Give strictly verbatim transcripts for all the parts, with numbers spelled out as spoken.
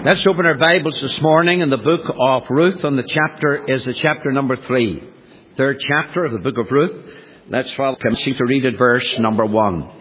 Let's open our Bibles this morning in the book of Ruth, and the chapter is the chapter number three. Third chapter of the book of Ruth. Let's follow, commencing to read at verse number one.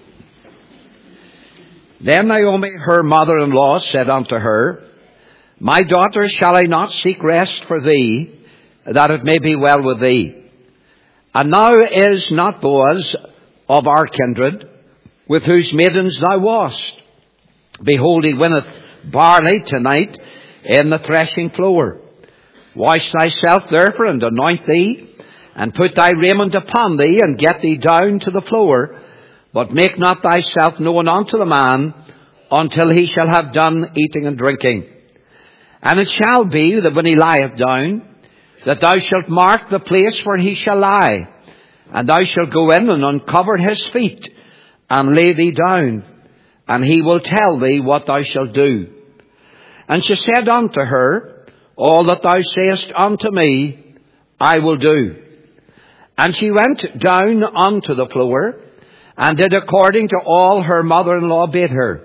Then Naomi, her mother-in-law, said unto her, My daughter, shall I not seek rest for thee, that it may be well with thee? And now is not Boaz of our kindred, with whose maidens thou wast? Behold, he winneth barley tonight in the threshing floor. Wash thyself therefore, and anoint thee, and put thy raiment upon thee, and get thee down to the floor. But make not thyself known unto the man, until he shall have done eating and drinking. And it shall be that when he lieth down, that thou shalt mark the place where he shall lie, and thou shalt go in and uncover his feet, and lay thee down, and he will tell thee what thou shalt do. And she said unto her, All that thou sayest unto me, I will do. And she went down unto the floor, and did according to all her mother-in-law bid her.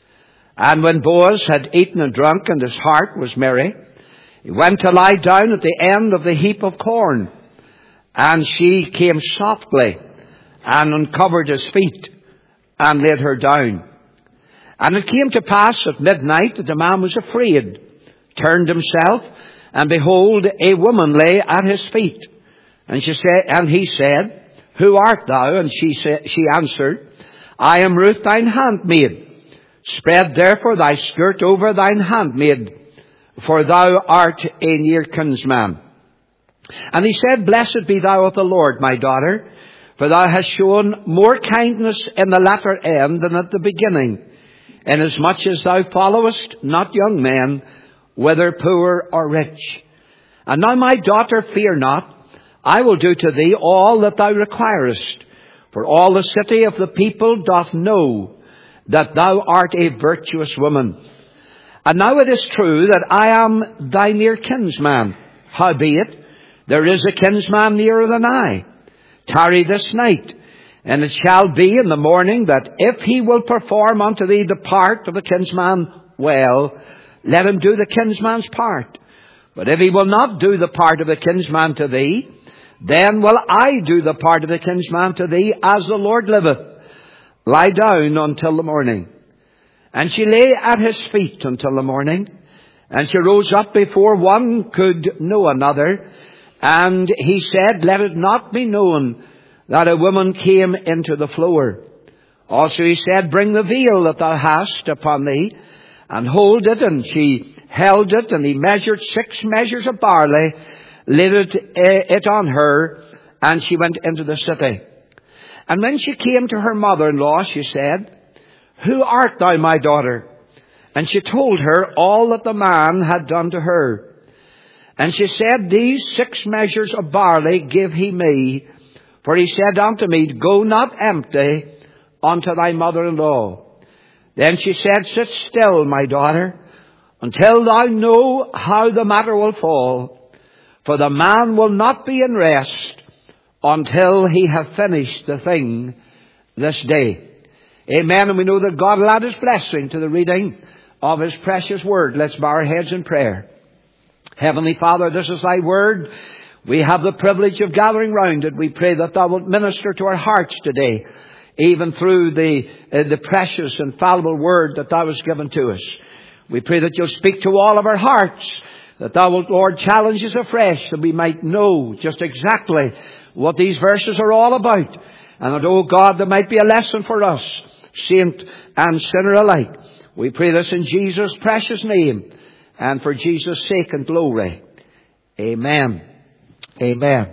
And when Boaz had eaten and drunk, and his heart was merry, he went to lie down at the end of the heap of corn. And she came softly, and uncovered his feet, and laid her down. And it came to pass at midnight that the man was afraid, turned himself, and behold, a woman lay at his feet. And she said, and he said, Who art thou? And she said, she answered, I am Ruth thine handmaid. Spread therefore thy skirt over thine handmaid, for thou art a near kinsman. And he said, Blessed be thou of the Lord, my daughter, for thou hast shown more kindness in the latter end than at the beginning, inasmuch as thou followest not young men, whether poor or rich. And now, my daughter, fear not. I will do to thee all that thou requirest. For all the city of the people doth know that thou art a virtuous woman. And now it is true that I am thy near kinsman. Howbeit, there is a kinsman nearer than I. Tarry this night. And it shall be in the morning that if he will perform unto thee the part of the kinsman well, let him do the kinsman's part. But if he will not do the part of the kinsman to thee, then will I do the part of the kinsman to thee, as the Lord liveth. Lie down until the morning. And she lay at his feet until the morning. And she rose up before one could know another. And he said, Let it not be known that a woman came into the floor. Also he said, Bring the veil that thou hast upon thee, and hold it. And she held it, and he measured six measures of barley, laid it, uh, it on her, and she went into the city. And when she came to her mother-in-law, she said, Who art thou, my daughter? And she told her all that the man had done to her. And she said, These six measures of barley give he me, for he said unto me, Go not empty unto thy mother-in-law. Then she said, Sit still, my daughter, until thou know how the matter will fall. For the man will not be in rest until he have finished the thing this day. Amen. And we know that God will add his blessing to the reading of his precious word. Let's bow our heads in prayer. Heavenly Father, this is thy word. We have the privilege of gathering round it. We pray that thou wilt minister to our hearts today, even through the, uh, the precious and fallible word that thou hast given to us. We pray that you'll speak to all of our hearts, that thou wilt, Lord, challenge us afresh, that we might know just exactly what these verses are all about. And that, oh God, there might be a lesson for us, saint and sinner alike. We pray this in Jesus' precious name, and for Jesus' sake and glory. Amen. Amen.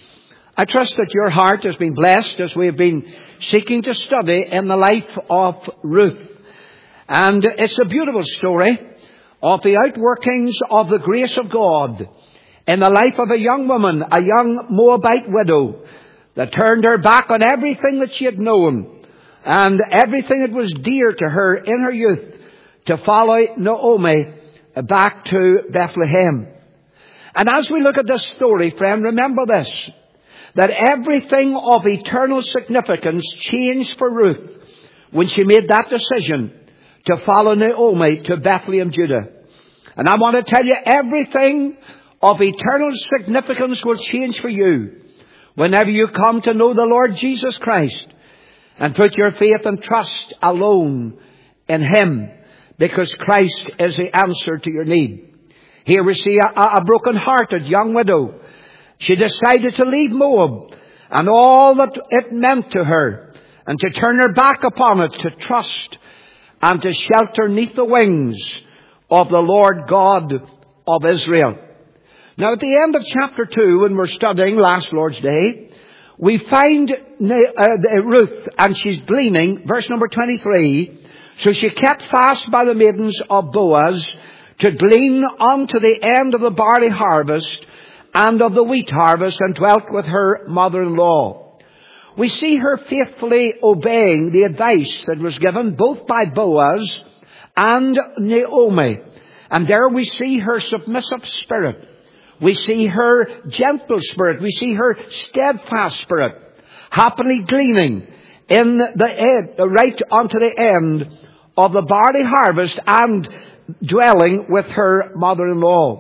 I trust that your heart has been blessed as we have been seeking to study in the life of Ruth. And it's a beautiful story of the outworkings of the grace of God in the life of a young woman, a young Moabite widow, that turned her back on everything that she had known and everything that was dear to her in her youth to follow Naomi back to Bethlehem. And as we look at this story, friend, remember this, that everything of eternal significance changed for Ruth when she made that decision to follow Naomi to Bethlehem, Judah. And I want to tell you, everything of eternal significance will change for you whenever you come to know the Lord Jesus Christ and put your faith and trust alone in Him, because Christ is the answer to your need. Here we see a, a broken-hearted young widow. She decided to leave Moab and all that it meant to her, and to turn her back upon it, to trust and to shelter neath the wings of the Lord God of Israel. Now at the end of chapter two, when we're studying last Lord's Day, we find uh, Ruth, and she's gleaning, verse number twenty-three. So she kept fast by the maidens of Boaz to glean unto the end of the barley harvest and of the wheat harvest, and dwelt with her mother-in-law. We see her faithfully obeying the advice that was given both by Boaz and Naomi. And there we see her submissive spirit. We see her gentle spirit. We see her steadfast spirit, happily gleaning in the end, right unto the end of the barley harvest, and dwelling with her mother-in-law.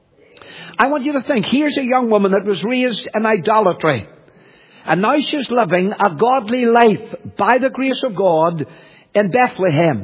I want you to think, here's a young woman that was raised in idolatry, and now she's living a godly life by the grace of God in Bethlehem.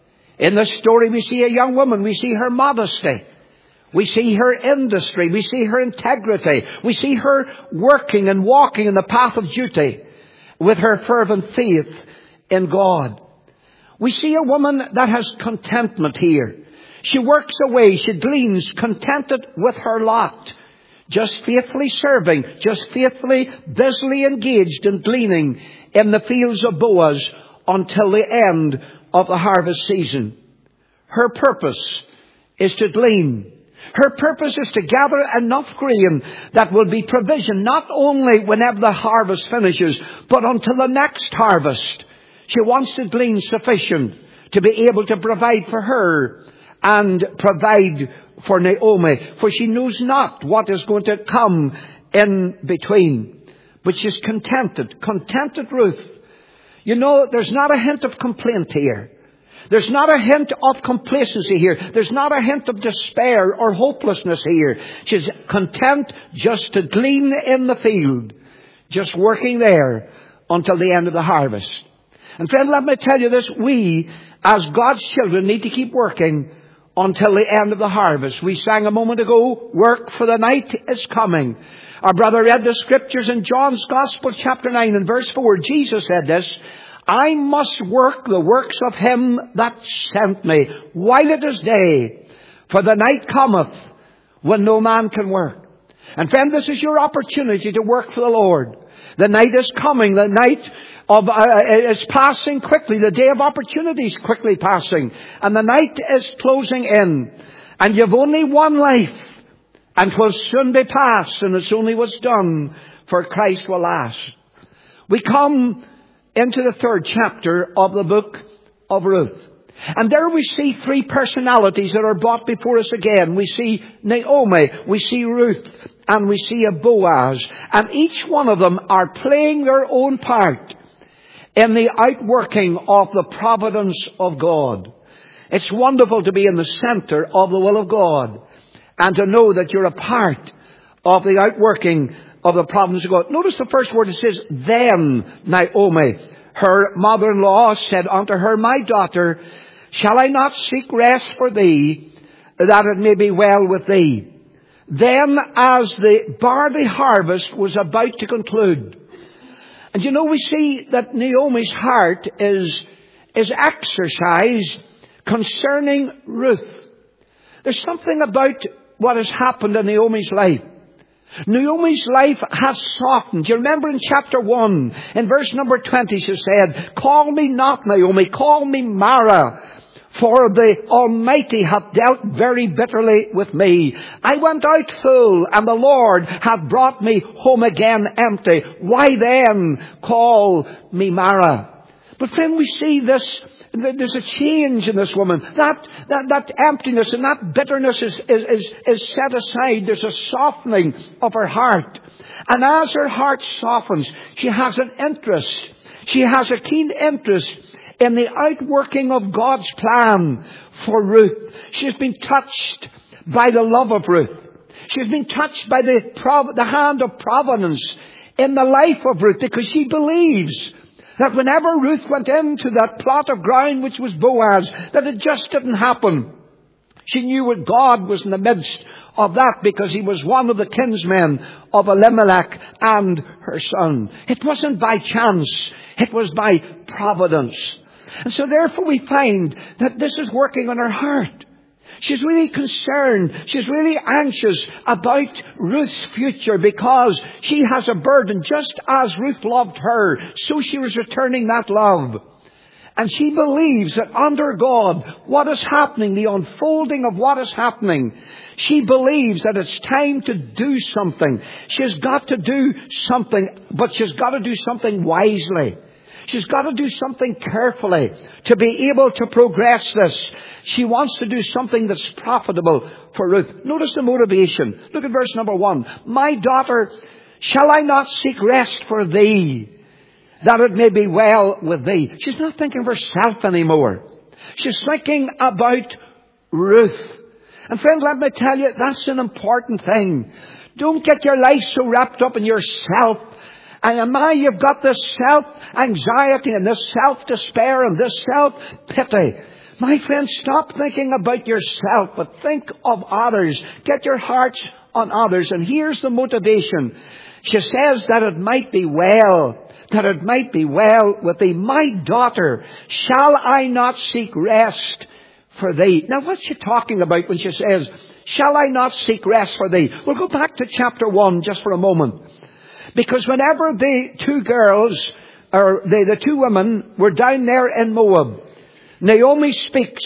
In this story we see a young woman. We see her modesty. We see her industry. We see her integrity. We see her working and walking in the path of duty with her fervent faith in God. We see a woman that has contentment here. She works away. She gleans, contented with her lot. Just faithfully serving. Just faithfully, busily engaged in gleaning in the fields of Boaz until the end of the harvest season. Her purpose is to glean. Her purpose is to gather enough grain that will be provision not only whenever the harvest finishes, but until the next harvest. She wants to glean sufficient to be able to provide for her and provide for Naomi. For she knows not what is going to come in between. But she's contented. Contented Ruth. You know, there's not a hint of complaint here. There's not a hint of complacency here. There's not a hint of despair or hopelessness here. She's content just to glean in the field, just working there until the end of the harvest. And friend, let me tell you this. We, as God's children, need to keep working until the end of the harvest. We sang a moment ago, work, for the night is coming. Our brother read the scriptures in John's Gospel, chapter nine and verse four. Jesus said this, I must work the works of him that sent me while it is day, for the night cometh when no man can work. And friend, this is your opportunity to work for the Lord. The night is coming. The night of uh, is passing quickly. The day of opportunity is quickly passing. And the night is closing in. And you've only one life. And 'twill soon be past. And it's only what's done for Christ will last. We come into the third chapter of the book of Ruth. And there we see three personalities that are brought before us again. We see Naomi, we see Ruth, and we see a Boaz. And each one of them are playing their own part in the outworking of the providence of God. It's wonderful to be in the center of the will of God and to know that you're a part of the outworking of the providence of God. Notice the first word. It says, then Naomi, her mother-in-law, said unto her, my daughter, shall I not seek rest for thee, that it may be well with thee? Then as the barley harvest was about to conclude. And you know, we see that Naomi's heart is, is exercised concerning Ruth. There's something about what has happened in Naomi's life. Naomi's life has softened. You remember in chapter one, in verse number twenty, she said, call me not Naomi, call me Mara, for the Almighty hath dealt very bitterly with me. I went out full, and the Lord hath brought me home again empty. Why then call me Mara? But friend, we see this. There's a change in this woman. That, that, that emptiness and that bitterness is, is, is, is set aside. There's a softening of her heart. And as her heart softens, she has an interest. She has a keen interest in the outworking of God's plan for Ruth. She's been touched by the love of Ruth. She's been touched by the, prov- the hand of providence in the life of Ruth, because she believes that whenever Ruth went into that plot of ground which was Boaz, that it just didn't happen. She knew what God was in the midst of that, because he was one of the kinsmen of Elimelech and her son. It wasn't by chance. It was by providence. And so therefore we find that this is working on her heart. She's really concerned. She's really anxious about Ruth's future, because she has a burden. Just as Ruth loved her, so she was returning that love. And she believes that under God, what is happening, the unfolding of what is happening, she believes that it's time to do something. She's got to do something, but she's got to do something wisely. She's got to do something carefully to be able to progress this. She wants to do something that's profitable for Ruth. Notice the motivation. Look at verse number one. My daughter, shall I not seek rest for thee, that it may be well with thee? She's not thinking of herself anymore. She's thinking about Ruth. And friends, let me tell you, that's an important thing. Don't get your life so wrapped up in yourself. And now you've got this self-anxiety and this self-despair and this self-pity. My friend, stop thinking about yourself, but think of others. Get your hearts on others. And here's the motivation. She says that it might be well, that it might be well with thee. My daughter, shall I not seek rest for thee? Now, what's she talking about when she says, shall I not seek rest for thee? We'll go back to chapter one just for a moment. Because whenever the two girls, or the, the two women, were down there in Moab, Naomi speaks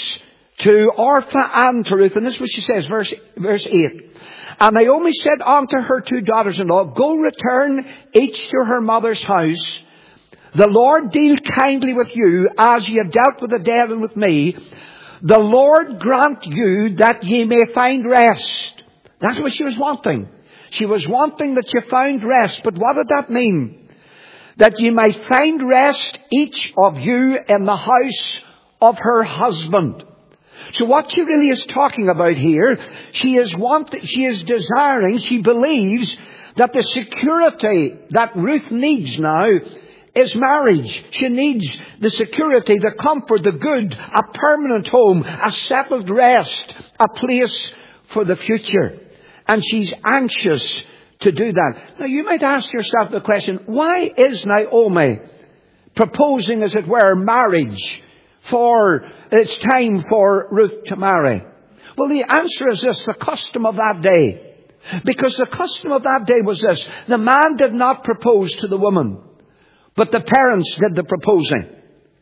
to Orpah and to Ruth, and this is what she says, verse, verse eight. And Naomi said unto her two daughters-in-law, go return each to her mother's house. The Lord deal kindly with you, as ye have dealt with the dead and with me. The Lord grant you that ye may find rest. That's what she was wanting. She was wanting that you found rest. But what did that mean? That you might find rest, each of you, in the house of her husband. So what she really is talking about here, she is wanting, she is desiring, she believes that the security that Ruth needs now is marriage. She needs the security, the comfort, the good, a permanent home, a settled rest, a place for the future. And she's anxious to do that. Now you might ask yourself the question, why is Naomi proposing, as it were, marriage for, it's time for Ruth to marry? Well, the answer is this, the custom of that day. Because the custom of that day was this, the man did not propose to the woman, but the parents did the proposing.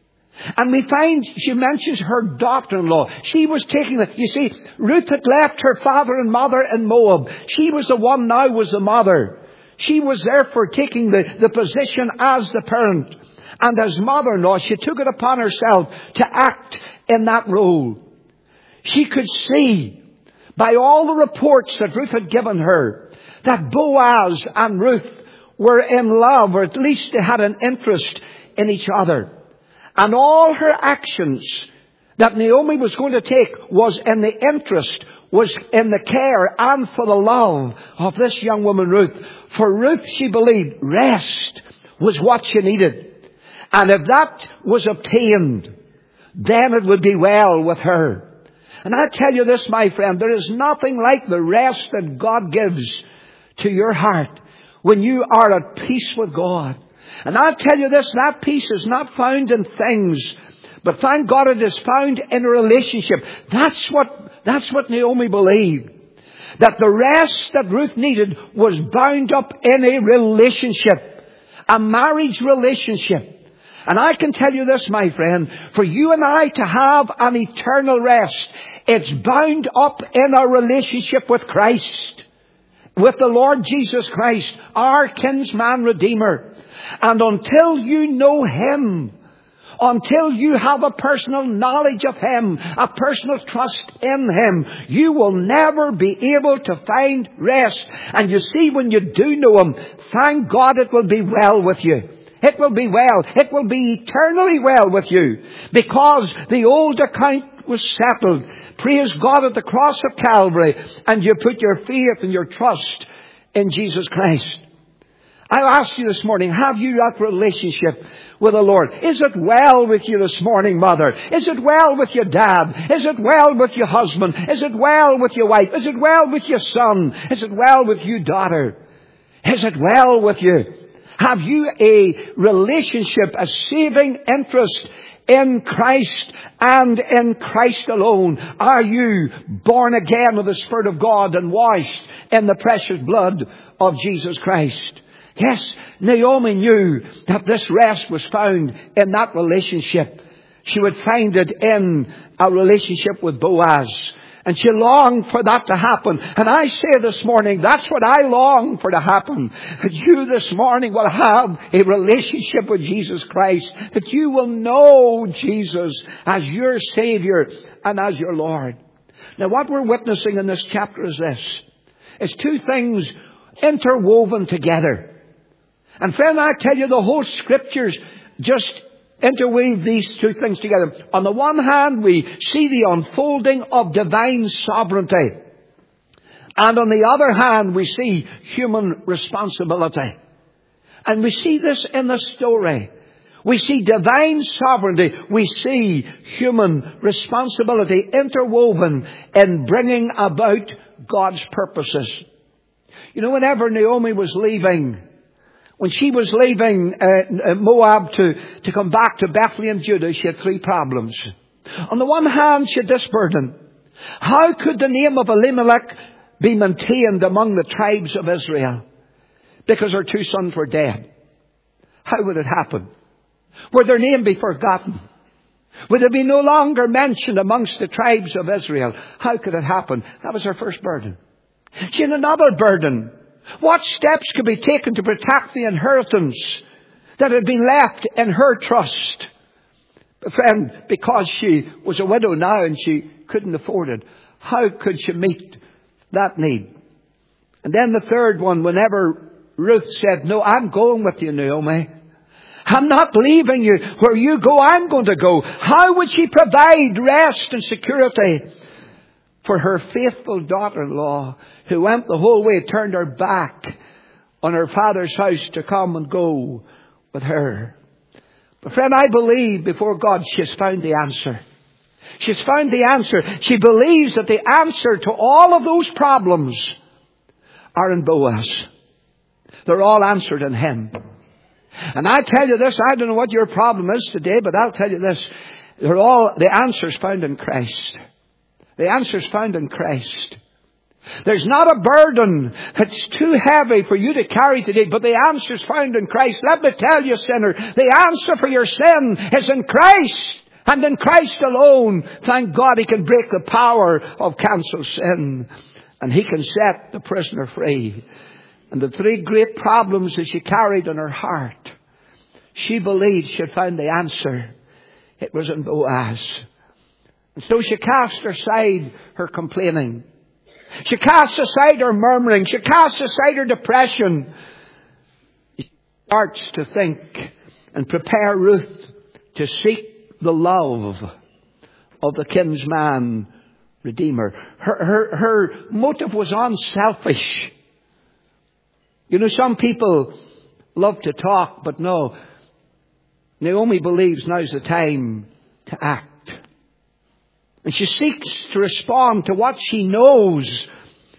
And we find she mentions her daughter-in-law. She was taking the, you see, Ruth had left her father and mother in Moab. She was the one now was the mother. She was therefore taking the, the position as the parent. And as mother-in-law, she took it upon herself to act in that role. She could see by all the reports that Ruth had given her that Boaz and Ruth were in love, or at least they had an interest in each other. And all her actions that Naomi was going to take was in the interest, was in the care and for the love of this young woman Ruth. For Ruth, she believed, rest was what she needed. And if that was obtained, then it would be well with her. And I tell you this, my friend, there is nothing like the rest that God gives to your heart when you are at peace with God. And I'll tell you this, that peace is not found in things, but thank God it is found in a relationship. That's what, that's what Naomi believed. That the rest that Ruth needed was bound up in a relationship, a marriage relationship. And I can tell you this, my friend, for you and I to have an eternal rest, it's bound up in our relationship with Christ, with the Lord Jesus Christ, our kinsman redeemer. And until you know Him, until you have a personal knowledge of Him, a personal trust in Him, you will never be able to find rest. And you see, when you do know Him, thank God it will be well with you. It will be well. It will be eternally well with you. Because the old account was settled. Praise God at the cross of Calvary. And you put your faith and your trust in Jesus Christ. I'll ask you this morning, have you that relationship with the Lord? Is it well with you this morning, mother? Is it well with your dad? Is it well with your husband? Is it well with your wife? Is it well with your son? Is it well with you, daughter? Is it well with you? Have you a relationship, a saving interest in Christ and in Christ alone? Are you born again of the Spirit of God and washed in the precious blood of Jesus Christ? Yes, Naomi knew that this rest was found in that relationship. She would find it in a relationship with Boaz. And she longed for that to happen. And I say this morning, that's what I long for to happen. That you this morning will have a relationship with Jesus Christ. That you will know Jesus as your Savior and as your Lord. Now what we're witnessing in this chapter is this. It's two things interwoven together. And friend, I tell you, the whole Scriptures just interweave these two things together. On the one hand, we see the unfolding of divine sovereignty. And on the other hand, we see human responsibility. And we see this in the story. We see divine sovereignty. We see human responsibility interwoven in bringing about God's purposes. You know, whenever Naomi was leaving, when she was leaving uh, Moab to, to come back to Bethlehem, Judah, she had three problems. On the one hand, she had this burden. How could the name of Elimelech be maintained among the tribes of Israel? Because her two sons were dead. How would it happen? Would their name be forgotten? Would it be no longer mentioned amongst the tribes of Israel? How could it happen? That was her first burden. She had another burden. What steps could be taken to protect the inheritance that had been left in her trust? But friend, because she was a widow now and she couldn't afford it, how could she meet that need? And then the third one, whenever Ruth said, no, I'm going with you, Naomi. I'm not leaving you. Where you go, I'm going to go. How would she provide rest and security for her faithful daughter-in-law who went the whole way, turned her back on her father's house to come and go with her? But friend, I believe before God she's found the answer. She's found the answer. She believes that the answer to all of those problems are in Boaz. They're all answered in him. And I tell you this, I don't know what your problem is today, but I'll tell you this. They're all, the answer's found in Christ. The answer's found in Christ. There's not a burden that's too heavy for you to carry today, but the answer's found in Christ. Let me tell you, sinner, the answer for your sin is in Christ, and in Christ alone. Thank God He can break the power of cancel sin, and He can set the prisoner free. And the three great problems that she carried in her heart, she believed she had found the answer. It was in Boaz. And so she cast aside her complaining. She cast aside her murmuring. She cast aside her depression. She starts to think and prepare Ruth to seek the love of the kinsman redeemer. Her, her, her motive was unselfish. You know, some people love to talk, but no. Naomi believes now's the time to act. And she seeks to respond to what she knows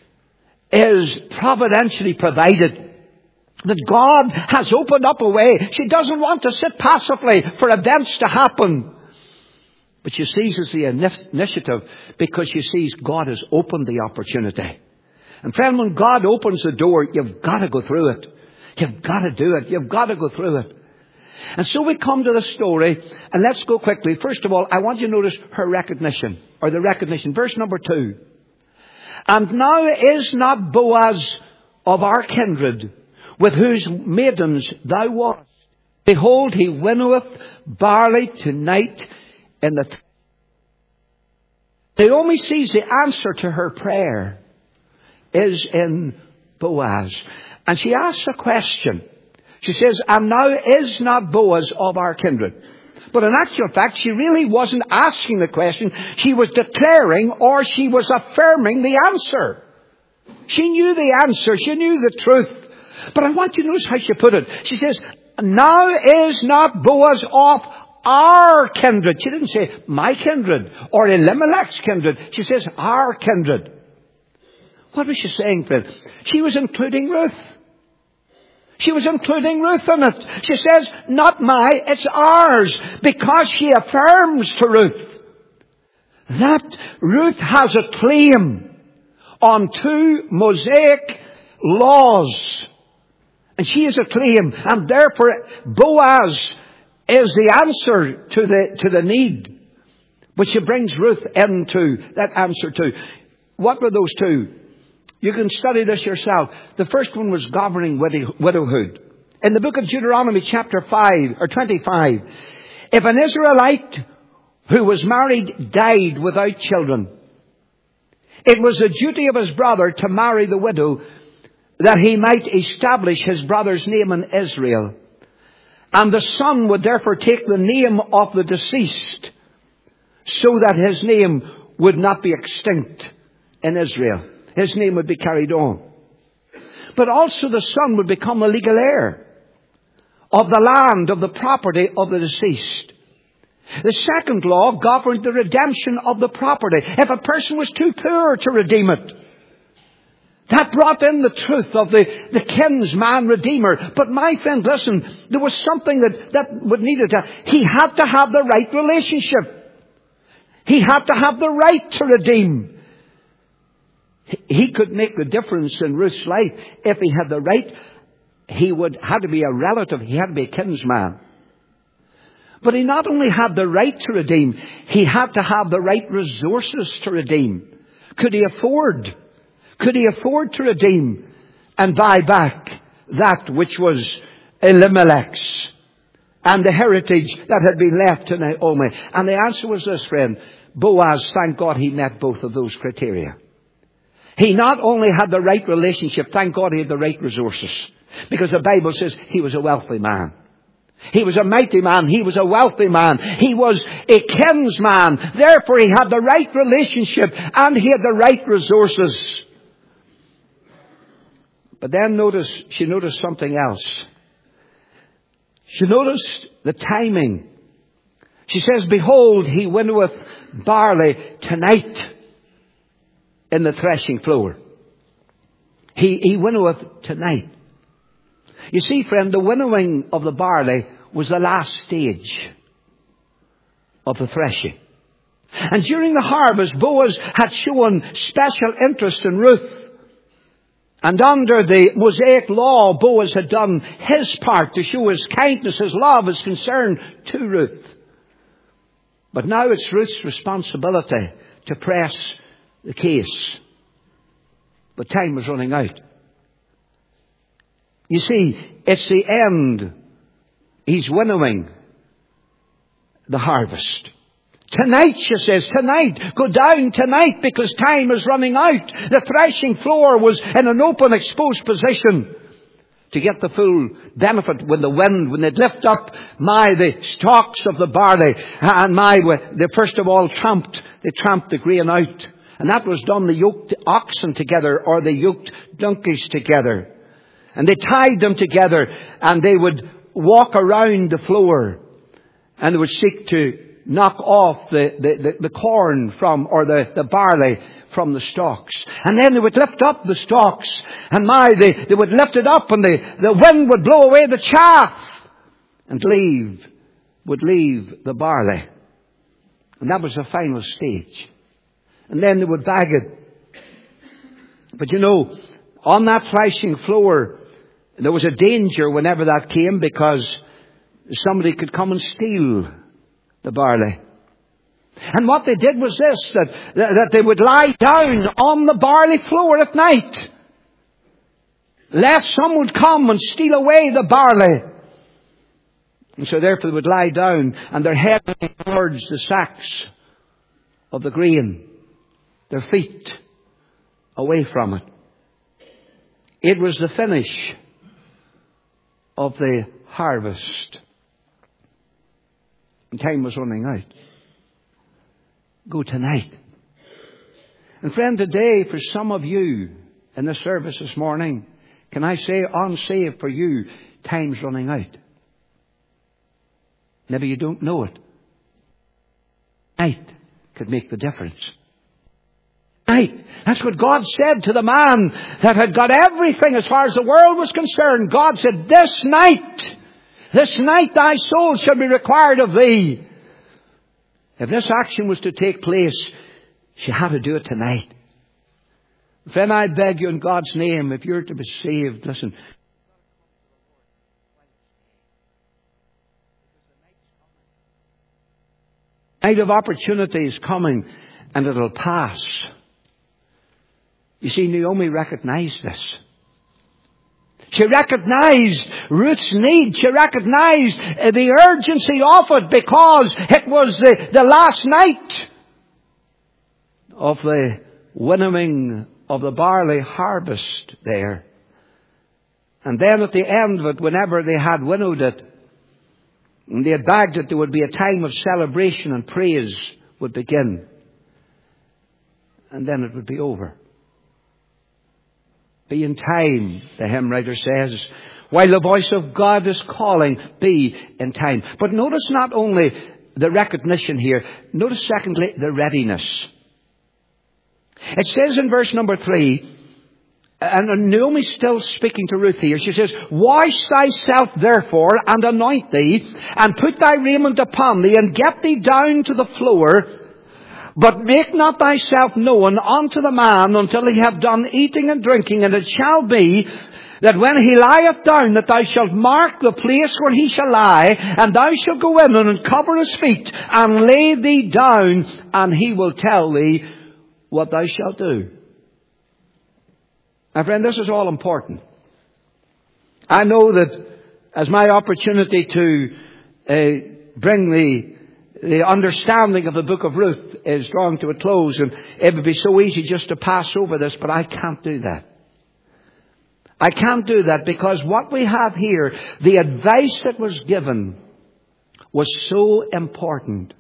is providentially provided. That God has opened up a way. She doesn't want to sit passively for events to happen. But she seizes the initiative because she sees God has opened the opportunity. And friend, when God opens the door, you've got to go through it. You've got to do it. You've got to go through it. And so we come to the story, and let's go quickly. First of all, I want you to notice her recognition, or the recognition. Verse number two. And now is not Boaz of our kindred, with whose maidens thou wast. Behold, he winnoweth barley tonight in the... Th- Naomi sees the answer to her prayer is in Boaz. And she asks a question. She says, and now is not Boaz of our kindred? But in actual fact, she really wasn't asking the question. She was declaring, or she was affirming the answer. She knew the answer. She knew the truth. But I want you to notice how she put it. She says, now is not Boaz of our kindred. She didn't say my kindred or Elimelech's kindred. She says our kindred. What was she saying, friend? She was including Ruth. She was including Ruth in it. She says, not my, it's ours. Because she affirms to Ruth that Ruth has a claim on two Mosaic laws. And she has a claim. And therefore, Boaz is the answer to the, to the need. But she brings Ruth into that answer too. What were those two? You can study this yourself. The first one was governing widowhood. In the book of Deuteronomy chapter five or twenty-five, if an Israelite who was married died without children, it was the duty of his brother to marry the widow that he might establish his brother's name in Israel. And the son would therefore take the name of the deceased so that his name would not be extinct in Israel. His name would be carried on. But also the son would become a legal heir of the land, of the property of the deceased. The second law governed the redemption of the property. If a person was too poor to redeem it, that brought in the truth of the, the kinsman redeemer. But my friend, listen, there was something that, that would need it. He had to have the right relationship. He had to have the right to redeem. He could make the difference in Ruth's life if he had the right. He would had to be a relative. He had to be a kinsman. But he not only had the right to redeem, he had to have the right resources to redeem. Could he afford? Could he afford to redeem and buy back that which was Elimelech's and the heritage that had been left to Naomi? And the answer was this, friend. Boaz, thank God he met both of those criteria. He not only had the right relationship, thank God he had the right resources. Because the Bible says he was a wealthy man. He was a mighty man. He was a wealthy man. He was a kinsman. Therefore he had the right relationship and he had the right resources. But then notice, she noticed something else. She noticed the timing. She says, behold, he winnoweth barley tonight in the threshing floor. He, he winnoweth tonight. You see, friend, the winnowing of the barley was the last stage of the threshing. And during the harvest, Boaz had shown special interest in Ruth. And under the Mosaic law, Boaz had done his part to show his kindness, his love, his concern to Ruth. But now it's Ruth's responsibility to press the case. But time was running out. You see, it's the end. He's winnowing the harvest. Tonight, she says, tonight, go down tonight because time is running out. The threshing floor was in an open, exposed position to get the full benefit when the wind, when they'd lift up, my, the stalks of the barley, and my, they first of all tramped, they tramped the grain out. And that was done, the yoked oxen together or the yoked donkeys together. And they tied them together and they would walk around the floor and they would seek to knock off the, the, the, the corn from, or the, the barley from the stalks. And then they would lift up the stalks. And my, they, they would lift it up and the, the wind would blow away the chaff. And leave, would leave the barley. And that was the final stage. And then they would bag it. But you know, on that threshing floor, there was a danger whenever that came because somebody could come and steal the barley. And what they did was this, that, that they would lie down on the barley floor at night, lest some would come and steal away the barley. And so therefore they would lie down and their head towards the sacks of the grain, their feet away from it. It was the finish of the harvest. And time was running out. Go tonight. And friend, today for some of you in the service this morning, can I say unsaved for you, time's running out. Maybe you don't know it. Night could make the difference. Night. That's what God said to the man that had got everything as far as the world was concerned. God said, this night, this night thy soul shall be required of thee. If this action was to take place, she had to do it tonight. Friend, I beg you in God's name, if you're to be saved, listen. Night of opportunity is coming, and it'll pass. You see, Naomi recognized this. She recognized Ruth's need. She recognized the urgency of it because it was the, the last night of the winnowing of the barley harvest there. And then at the end of it, whenever they had winnowed it, and they had bagged it, there would be a time of celebration and praise would begin. And then it would be over. Be in time, the hymn writer says, while the voice of God is calling, be in time. But notice not only the recognition here, notice secondly the readiness. It says in verse number three, and Naomi's still speaking to Ruth here. She says, wash thyself therefore and anoint thee and put thy raiment upon thee and get thee down to the floor. But make not thyself known unto the man until he have done eating and drinking. And it shall be that when he lieth down, that thou shalt mark the place where he shall lie, and thou shalt go in and uncover his feet, and lay thee down, and he will tell thee what thou shalt do. My friend, this is all important. I know that as my opportunity to uh, bring the the understanding of the book of Ruth is drawing to a close, and it would be so easy just to pass over this, but I can't do that. I can't do that because what we have here, the advice that was given, was so important.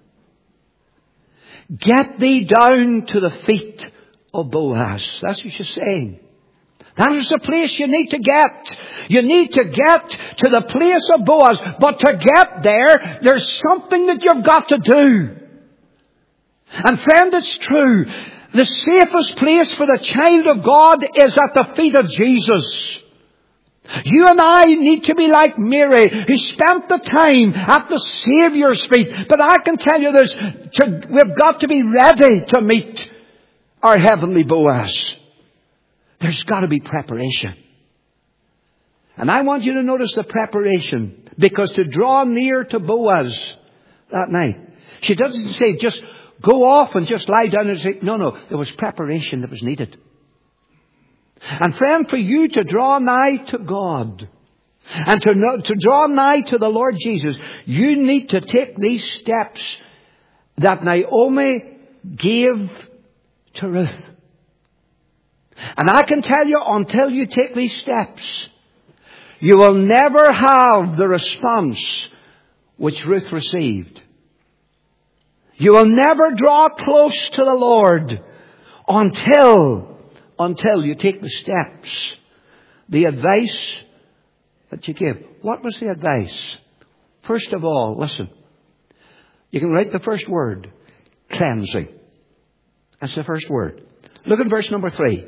Get thee down to the feet of Boaz. That's what she's saying. That is the place you need to get. You need to get to the place of Boaz. But to get there, there's something that you've got to do. And friend, it's true. The safest place for the child of God is at the feet of Jesus. You and I need to be like Mary, who spent the time at the Saviour's feet. But I can tell you this, to, we've got to be ready to meet our heavenly Boaz. There's got to be preparation. And I want you to notice the preparation. Because to draw near to Boaz that night, she doesn't say just go off and just lie down and say, no, no, there was preparation that was needed. And friend, for you to draw nigh to God and to, know, to draw nigh to the Lord Jesus, you need to take these steps that Naomi gave to Ruth. And I can tell you, until you take these steps, you will never have the response which Ruth received. You will never draw close to the Lord until, until you take the steps, the advice that you give. What was the advice? First of all, listen, you can write the first word, cleansing. That's the first word. Look at verse number three.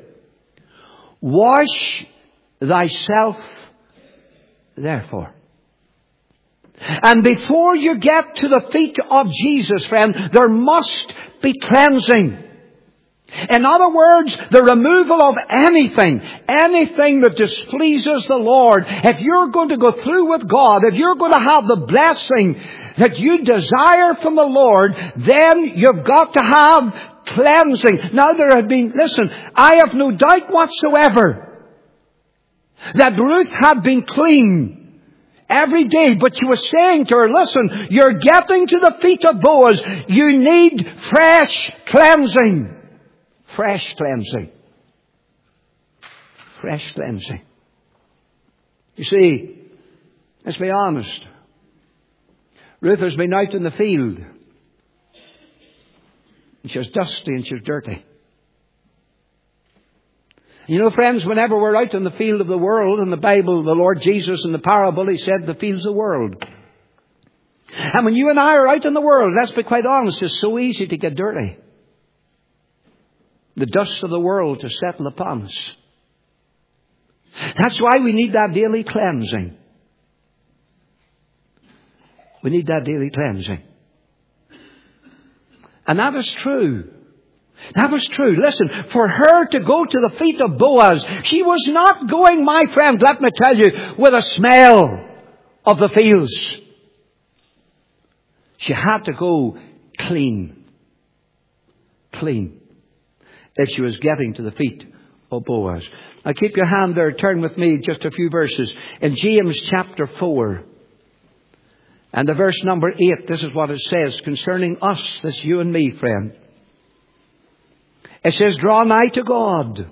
Wash thyself therefore. And before you get to the feet of Jesus, friend, there must be cleansing. In other words, the removal of anything, anything that displeases the Lord. If you're going to go through with God, if you're going to have the blessing that you desire from the Lord, then you've got to have cleansing. Now there have been, listen, I have no doubt whatsoever that Ruth had been clean every day, but she was saying to her, listen, you're getting to the feet of Boaz. You need fresh cleansing. Fresh cleansing. Fresh cleansing. You see, Let's be honest. Ruth has been out in the field. And she's dusty and she's dirty. You know, friends, whenever we're out in the field of the world, in the Bible, the Lord Jesus in the parable, He said the field's the world. And when you and I are out in the world, let's be quite honest, it's so easy to get dirty. The dust of the world to settle upon us. That's why we need that daily cleansing. We need that daily cleansing. And that is true. That was true. Listen, for her to go to the feet of Boaz, she was not going, my friend, let me tell you, with a smell of the fields. She had to go clean. Clean. If she was getting to the feet of Boaz. Now keep your hand there. Turn with me just a few verses. In James chapter four. And the verse number eight, this is what it says concerning us, this you and me, friend. It says, draw nigh to God,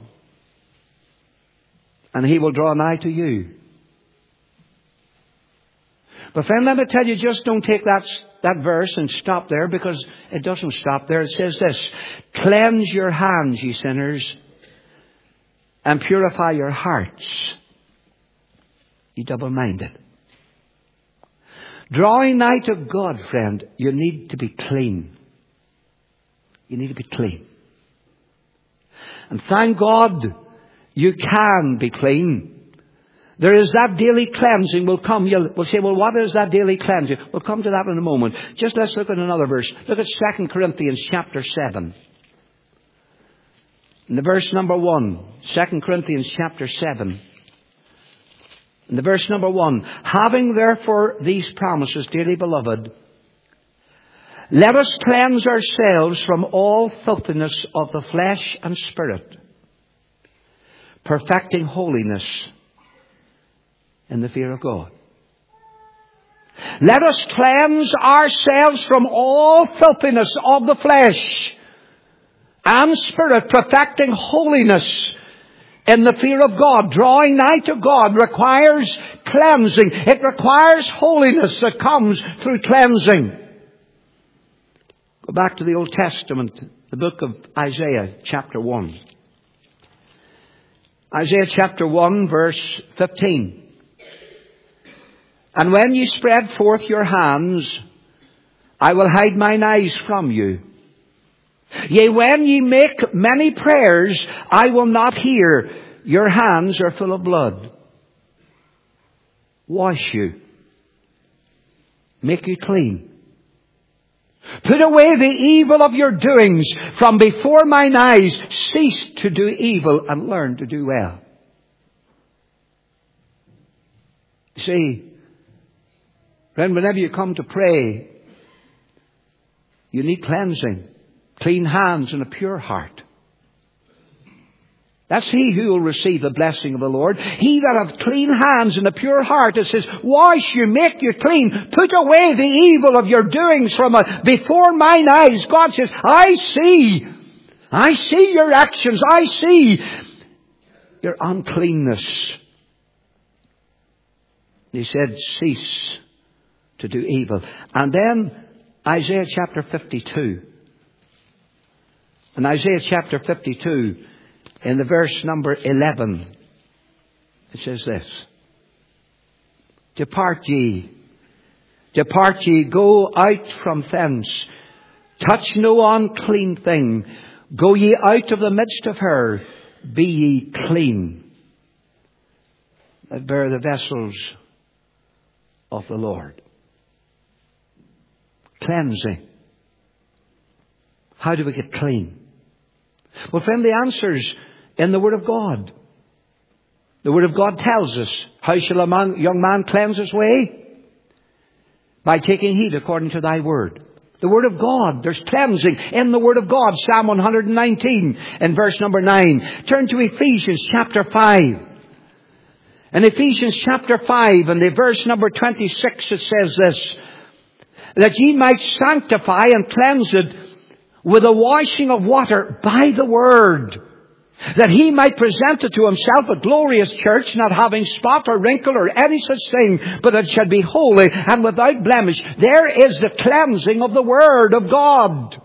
and He will draw nigh to you. But friend, let me tell you, just don't take that, that verse and stop there, because it doesn't stop there. It says this, cleanse your hands, ye sinners, and purify your hearts, ye double-minded. Drawing nigh to God, friend, you need to be clean. You need to be clean. And thank God you can be clean. There is that daily cleansing will come. You'll we'll say, well, what is that daily cleansing? We'll come to that in a moment. Just let's look at another verse. Look at Second Corinthians chapter seven. In the verse number one. Second Corinthians chapter seven. In the verse number one. Having therefore these promises, dearly beloved, let us cleanse ourselves from all filthiness of the flesh and spirit, perfecting holiness in the fear of God. Let us cleanse ourselves from all filthiness of the flesh and spirit, perfecting holiness in the fear of God. Drawing nigh to God requires cleansing. It requires holiness that comes through cleansing. Go back to the Old Testament, the book of Isaiah, chapter one. Isaiah chapter one, verse fifteen. And when ye spread forth your hands, I will hide mine eyes from you. Yea, when ye make many prayers, I will not hear. Your hands are full of blood. Wash you. Make you clean. Put away the evil of your doings from before mine eyes. Cease to do evil and learn to do well. See, friend, whenever you come to pray, you need cleansing. Clean hands and a pure heart. That's he who will receive the blessing of the Lord. He that hath clean hands and a pure heart, it says, wash you, make you clean. Put away the evil of your doings from a, before mine eyes. God says, I see. I see your actions. I see your uncleanness. He said, cease to do evil. And then Isaiah chapter fifty-two. In Isaiah chapter fifty-two, in the verse number eleven, it says this. Depart ye, depart ye, go out from thence. Touch no unclean thing. Go ye out of the midst of her. Be ye clean, that bear the vessels of the Lord. Cleansing. How do we get clean? Well, friend, the answer's in the Word of God. The Word of God tells us, how shall a man, young man cleanse his way? By taking heed according to thy word. The Word of God. There's cleansing in the Word of God. Psalm one hundred nineteen in verse number nine. Turn to Ephesians chapter five. In Ephesians chapter five and the verse number twenty-six, it says this. That ye might sanctify and cleanse it with a washing of water by the word. that he might present it to himself a glorious church, not having spot or wrinkle or any such thing, but it should be holy and without blemish. There is the cleansing of the Word of God.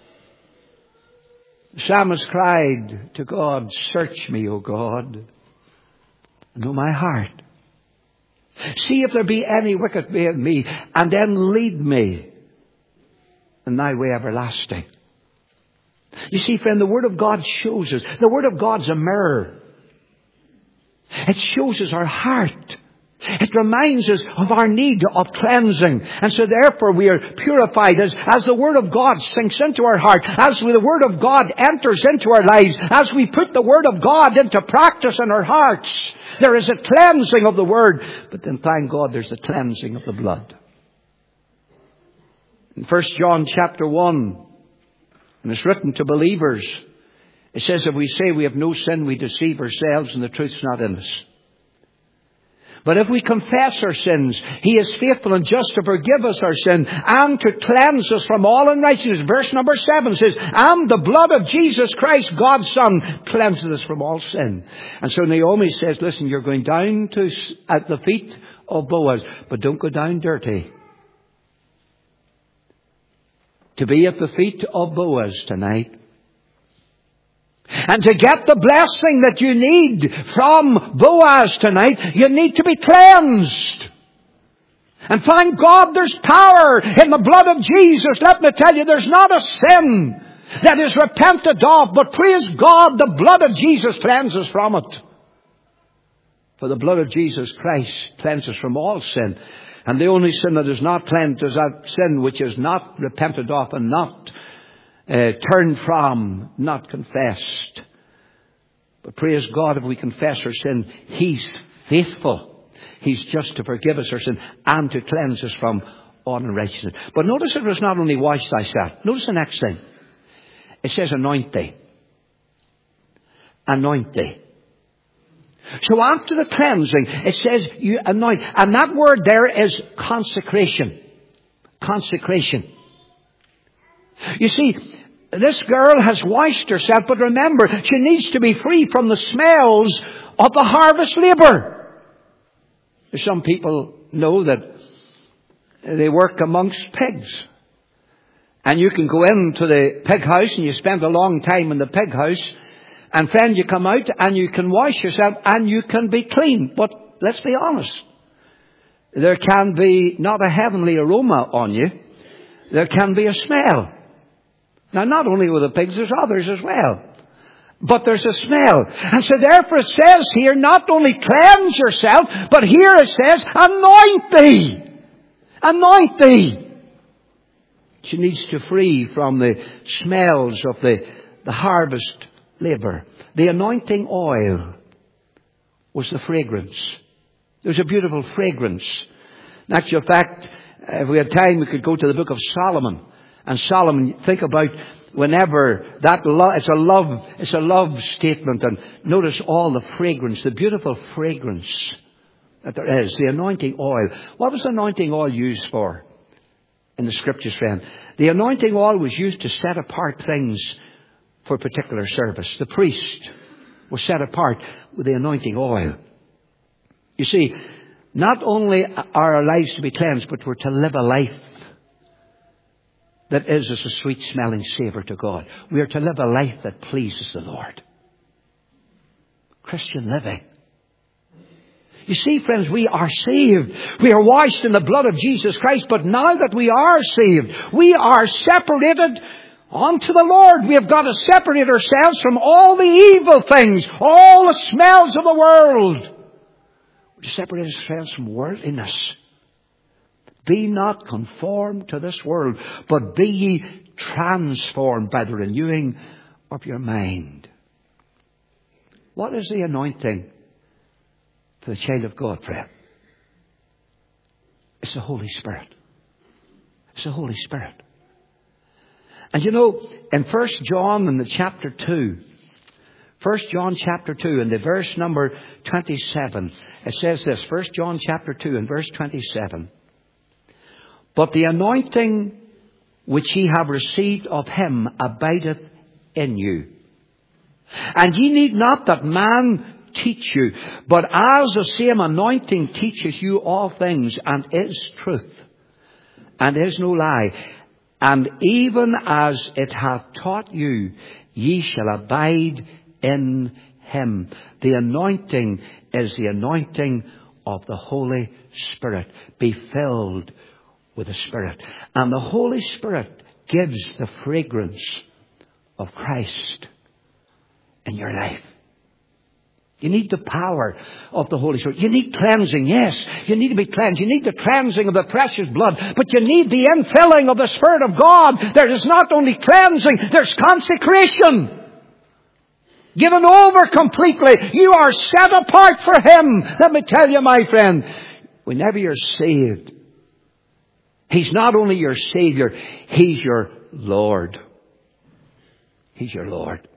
The psalmist cried to God, "Search me, O God, and know my heart. See if there be any wicked way in me, and then lead me in thy way everlasting." You see, friend, the Word of God shows us. The Word of God's a mirror. It shows us our heart. It reminds us of our need of cleansing. And so therefore we are purified as, as the Word of God sinks into our heart, as the Word of God enters into our lives, as we put the Word of God into practice in our hearts. There is a cleansing of the Word. But then thank God there's a cleansing of the blood. In First John chapter one, and it's written to believers, it says, if we say we have no sin, we deceive ourselves and the truth's not in us. But if we confess our sins, He is faithful and just to forgive us our sin and to cleanse us from all unrighteousness. Verse number seven says, and the blood of Jesus Christ, God's Son, cleanses us from all sin. And so Naomi says, listen, you're going down to at the feet of Boaz, but don't go down dirty. To be at the feet of Boaz tonight. And to get the blessing that you need from Boaz tonight, you need to be cleansed. And thank God there's power in the blood of Jesus. Let me tell you, there's not a sin that is repented of, but praise God, the blood of Jesus cleanses from it. For the blood of Jesus Christ cleanses from all sin. And the only sin that is not cleansed is that sin which is not repented of and not uh, turned from, not confessed. But praise God, if we confess our sin, He's faithful. He's just to forgive us our sin and to cleanse us from all unrighteousness. But notice it was not only wash thyself. Notice the next thing. It says anoint thee. Anoint thee. So after the cleansing, it says you anoint. And that word there is consecration. Consecration. You see, this girl has washed herself, but remember, she needs to be free from the smells of the harvest labour. Some people know that they work amongst pigs. And you can go into the pig house and you spend a long time in the pig house. And friend, you come out and you can wash yourself and you can be clean. But let's be honest. There can be not a heavenly aroma on you. There can be a smell. Now, not only with the pigs, there's others as well. But there's a smell. And so therefore it says here, not only cleanse yourself, but here it says, anoint thee. Anoint thee. She needs to free from the smells of the, the harvest labour. The anointing oil was the fragrance. There was a beautiful fragrance. In actual fact, if we had time, we could go to the book of Solomon. And Solomon, think about whenever that love, it's a love, it's a love statement. And notice all the fragrance, the beautiful fragrance that there is. The anointing oil. What was anointing oil used for in the scriptures, friend? The anointing oil was used to set apart things for a particular service. The priest was set apart with the anointing oil. You see, not only are our lives to be cleansed, but we're to live a life that is as a sweet smelling savour to God. We are to live a life that pleases the Lord. Christian living. You see, friends, we are saved. We are washed in the blood of Jesus Christ. But now that we are saved, we are separated unto the Lord. We have got to separate ourselves from all the evil things, all the smells of the world. We to separate ourselves from worldliness. Be not conformed to this world, but be ye transformed by the renewing of your mind. What is the anointing for the child of God, friend? It's the Holy Spirit. It's the Holy Spirit. And you know, in First John in the chapter two, First John chapter two and the verse number twenty-seven, it says this, First John chapter two and verse twenty-seven. But the anointing which ye have received of him abideth in you, And ye need not that man teach you, but as the same anointing teacheth you all things, and is truth, and is no lie. And even as it hath taught you, ye shall abide in him. The anointing is the anointing of the Holy Spirit. Be filled with the Spirit. And the Holy Spirit gives the fragrance of Christ in your life. You need the power of the Holy Spirit. You need cleansing, yes. You need to be cleansed. You need the cleansing of the precious blood. But you need the infilling of the Spirit of God. There is not only cleansing, there's consecration. Given over completely. You are set apart for Him. Let me tell you, my friend, whenever you're saved, He's not only your Savior, He's your Lord. He's your Lord.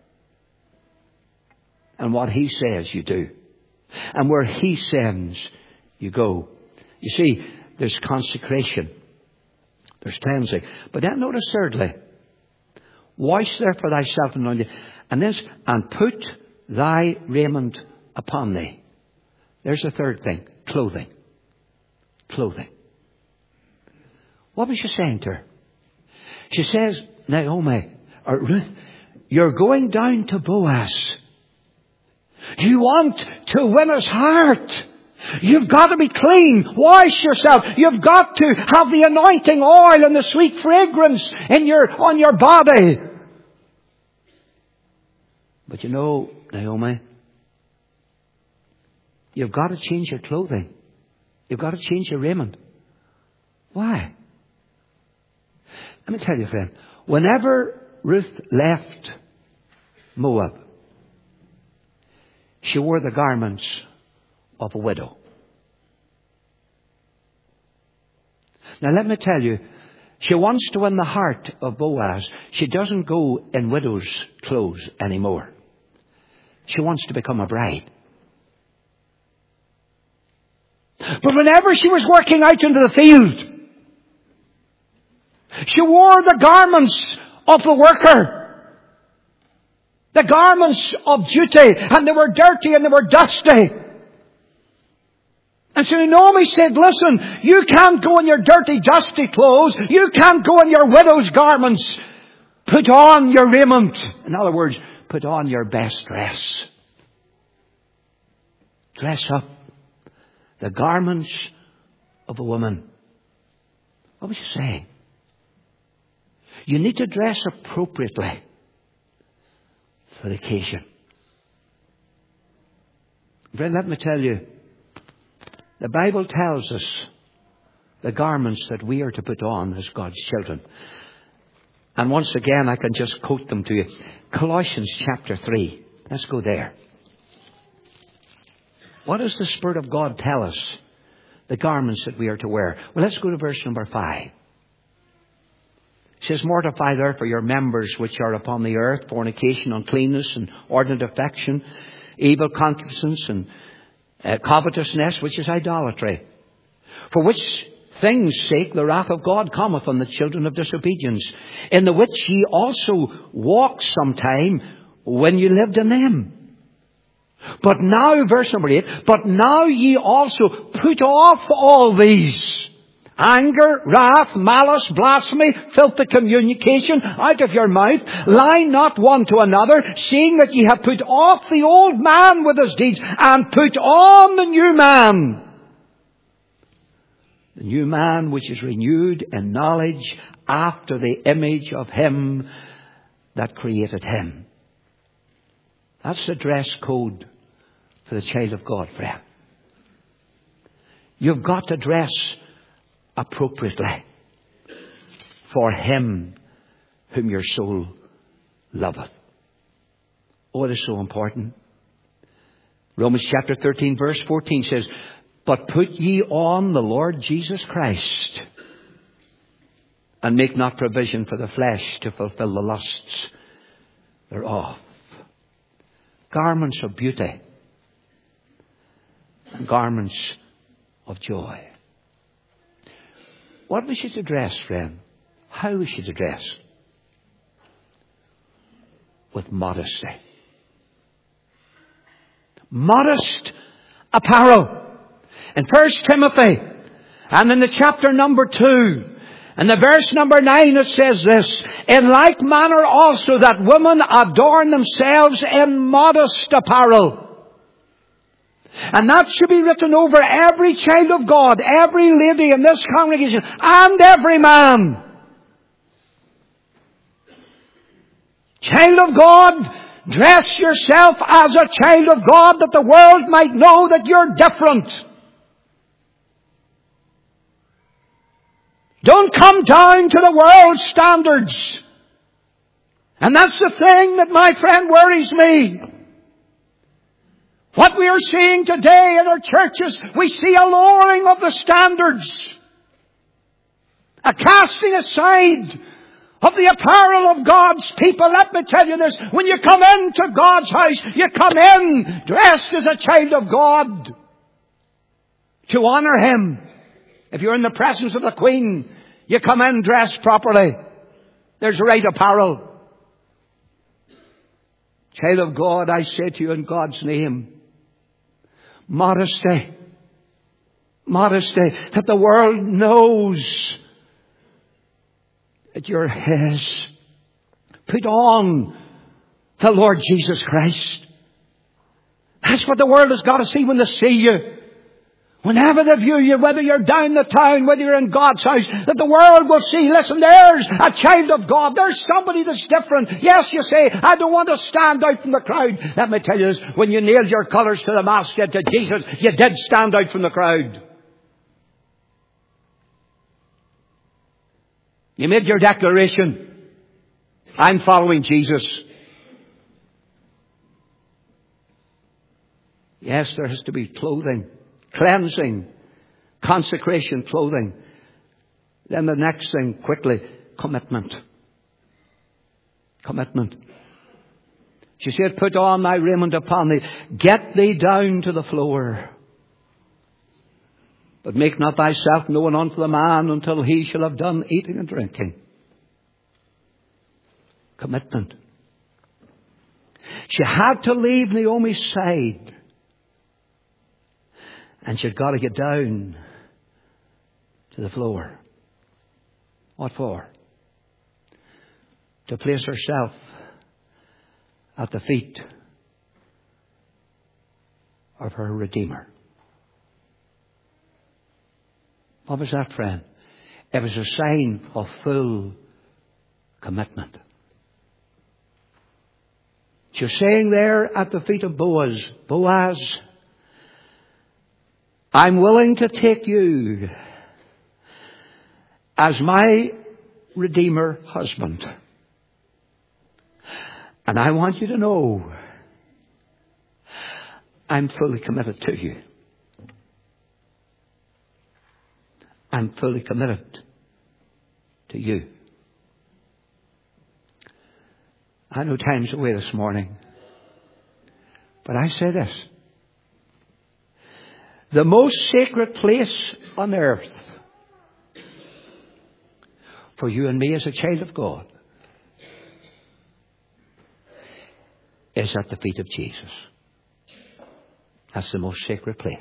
And what He says, you do. And where He sends, you go. You see, there's consecration. There's cleansing. But then notice thirdly, wash therefore thyself and anoint thee. And this, and put thy raiment upon thee. There's the third thing. Clothing. Clothing. What was she saying to her? She says, Naomi, or Ruth, you're going down to Boaz. You want to win his heart. You've got to be clean. Wash yourself. You've got to have the anointing oil and the sweet fragrance in your, on your body. But you know, Naomi, you've got to change your clothing. You've got to change your raiment. Why? Let me tell you, friend. Whenever Ruth left Moab, she wore the garments of a widow. Now let me tell you, she wants to win the heart of Boaz. She doesn't go in widow's clothes anymore. She wants to become a bride. But whenever she was working out into the field, she wore the garments of the worker. The garments of duty, and they were dirty and they were dusty. And so Naomi said, listen, you can't go in your dirty, dusty clothes. You can't go in your widow's garments. Put on your raiment. In other words, put on your best dress. Dress up. The garments of a woman. What was she saying? You need to dress appropriately for the occasion. Friend, let me tell you, the Bible tells us the garments that we are to put on as God's children. And once again, I can just quote them to you. Colossians chapter three. Let's go there. What does the Spirit of God tell us? The garments that we are to wear. Well, let's go to verse number five. It says, mortify therefore your members which are upon the earth, fornication, uncleanness, and inordinate affection, evil concupiscence, and uh, covetousness, which is idolatry. For which things' sake the wrath of God cometh on the children of disobedience, in the which ye also walked sometime when you lived in them. But now, verse number eight, but now ye also put off all these. Anger, wrath, malice, blasphemy, filthy communication out of your mouth. Lie not one to another, seeing that ye have put off the old man with his deeds, and put on the new man. The new man which is renewed in knowledge after the image of him that created him. That's the dress code for the child of God, friend. You've got to dress appropriately for him whom your soul loveth. Oh, it is so important. Romans chapter thirteen verse fourteen says, but put ye on the Lord Jesus Christ, and make not provision for the flesh to fulfill the lusts thereof. Garments of beauty and garments of joy. What was she to dress, friend? How was she to dress? With modesty. Modest apparel. In First Timothy, and in the chapter number two, and the verse number nine, it says this, in like manner also that women adorn themselves in modest apparel. And that should be written over every child of God, every lady in this congregation, and every man. Child of God, dress yourself as a child of God that the world might know that you're different. Don't come down to the world's standards. And that's the thing that, my friend, worries me. What we are seeing today in our churches, we see a lowering of the standards. A casting aside of the apparel of God's people. Let me tell you this, when you come into God's house, you come in dressed as a child of God to honor Him. If you're in the presence of the Queen, you come in dressed properly. There's right apparel. Child of God, I say to you in God's name, modesty. Modesty. That the world knows that you're His. Put on the Lord Jesus Christ. That's what the world has got to see when they see you. Whenever they view you, whether you're down the town, whether you're in God's house, that the world will see, listen, there's a child of God. There's somebody that's different. Yes, you say, I don't want to stand out from the crowd. Let me tell you this, when you nailed your colours to the masthead to Jesus, you did stand out from the crowd. You made your declaration. I'm following Jesus. Yes, there has to be clothing. Cleansing, consecration, clothing. Then the next thing, quickly, commitment. Commitment. She said, put on thy raiment upon thee. Get thee down to the floor. But make not thyself known unto the man until he shall have done eating and drinking. Commitment. She had to leave Naomi's side. And she'd got to get down to the floor. What for? To place herself at the feet of her Redeemer. What was that, friend? It was a sign of full commitment. She was saying there at the feet of Boaz, Boaz, I'm willing to take you as my Redeemer husband. And I want you to know I'm fully committed to you. I'm fully committed to you. I know time's away this morning, but I say this. The most sacred place on earth for you and me as a child of God is at the feet of Jesus. That's the most sacred place.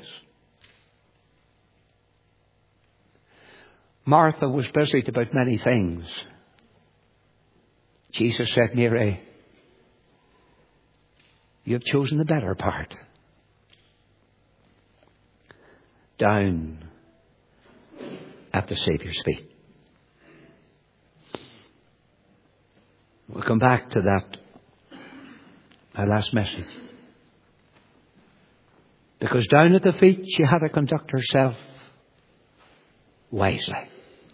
Martha was busied about many things. Jesus said, Mary, you have chosen the better part. Down at the Saviour's feet. We'll come back to that, my last message. Because down at the feet she had to conduct herself wisely.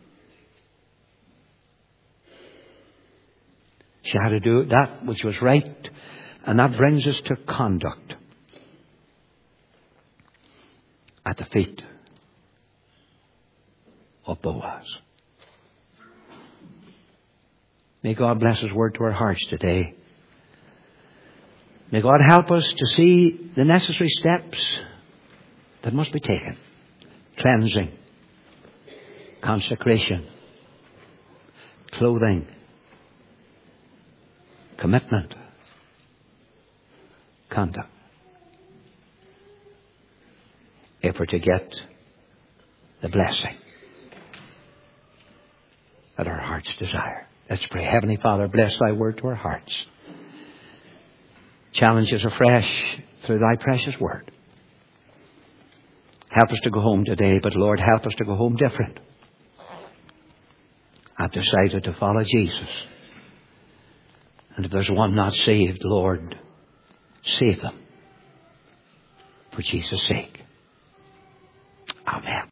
She had to do that which was right, and that brings us to conduct. At the feet of Boaz. May God bless His word to our hearts today. May God help us to see the necessary steps that must be taken. Cleansing, consecration, clothing, commitment, conduct. if we're to get the blessing that our hearts desire. Let's pray. Heavenly Father, bless thy word to our hearts. Challenge us afresh through thy precious word. Help us to go home today, but Lord, help us to go home different. I've decided to follow Jesus. And if there's one not saved, Lord, save them for Jesus' sake.